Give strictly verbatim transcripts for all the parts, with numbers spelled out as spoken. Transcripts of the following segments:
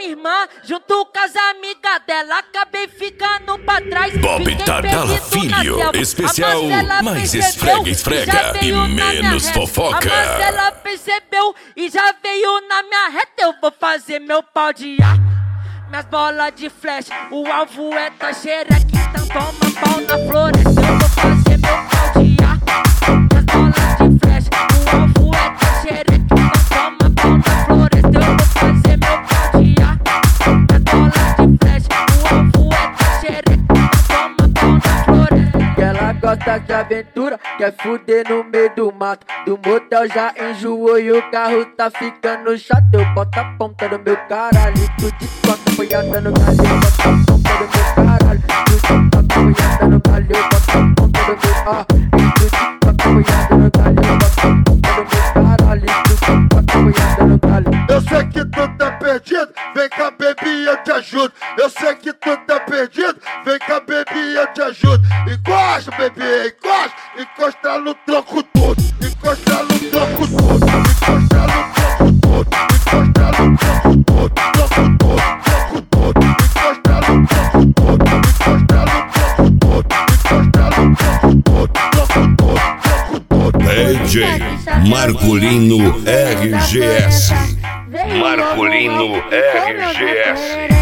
minha irmã, junto com as amigas dela, acabei ficando pra trás. Bob Tardala Filho, especial mais esfrega, esfrega e menos fofoca. A Marcela percebeu e já veio na minha reta. Eu vou fazer meu pau de ar, minhas bolas de flash, o alvo é da xereca, então toma pau na floresta. Eu vou fazer meu pau de ar, minhas bolas de flash, o alvo é da xereca, então toma pau na floresta. Eu vou fazer meu pau de ar, minhas bolas de flash, o alvo é da xereca, então toma pau na floresta. Ela gosta de aventura, quer fuder no meio do mato. Do motel já enjoou e o carro tá ficando chato. Eu boto a ponta do meu caralho, tu de quatro apoiada no galho. Eu boto a ponta do meu caralho, tu de quatro apoiada no galho. Eu boto a ponta do meu ah, e tu de quatro apoiada no galho. Eu boto a ponta do meu caralho, tu de quatro apoiada no galho. Eu sei que tu tá perdido, vem cá baby eu te ajudo. Eu sei que tu tá perdido, vem cá baby eu te ajudo. Encosta baby, encosta, encosta no tronco todo, encosta no tronco todo, encosta no tronco todo, encosta no tronco todo, tronco todo, tronco todo, encosta no tronco todo, encosta no tronco todo, encosta no tronco todo, tronco todo, tronco todo. D J Marcolino R G S. Marcolino R G S.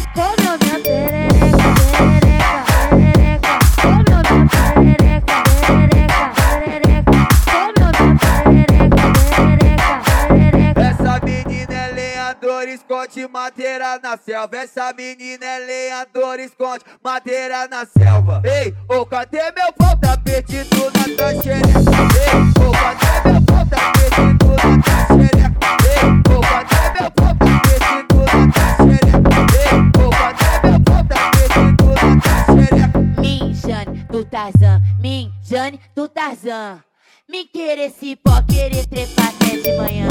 Esconde madeira na selva. Essa menina é lenhadora, esconde madeira na selva. Ei, ô, oh, cadê meu pau? Tá perdido na tua xereca. Ei, ô, oh, cadê meu pau? Tá perdido na tua xereca. Ei, ô, oh, cadê meu pau? Tá perdido na tua xereca. Ei, ô, oh, cadê meu pau? Tá perdido na tua xereca. Minjane do Tarzan, Minjane do Tarzan. Me querer esse pó, querer trepar até de manhã.